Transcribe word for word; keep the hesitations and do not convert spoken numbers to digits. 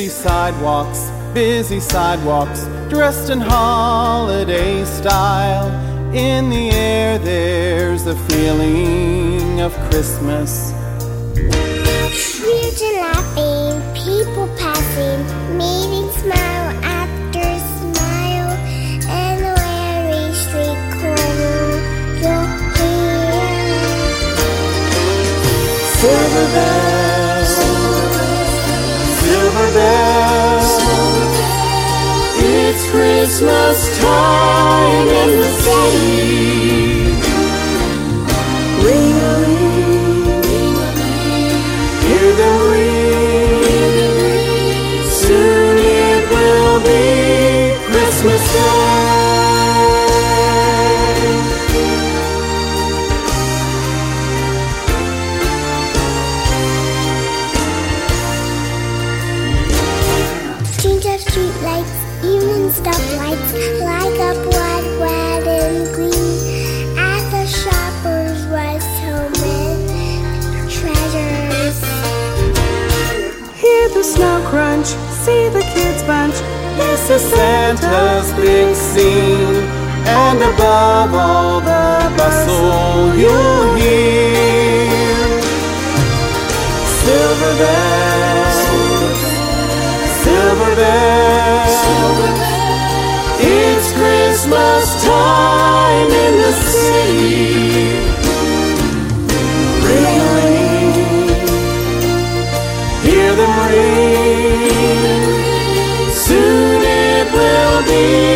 Busy sidewalks, busy sidewalks, dressed in holiday style. In the air there's a feeling of Christmas. Children laughing, people passing, meeting smile after smile, and a very sweet corner you're here. Silver bells, silver bells, it's Christmas time in the city. Ring-a-ling, hear them ring. Soon it will be Christmas Day. Change of street lights, evening stoplights, light up white, red, and green. As the shoppers rush home with treasures. Hear the snow crunch, see the kids bunch. This is Santa's big scene, and above all the bustle you'll hear silver bells, silver bells, it's Christmas time in the city. Ring-a-ling, hear them ring. Soon it will be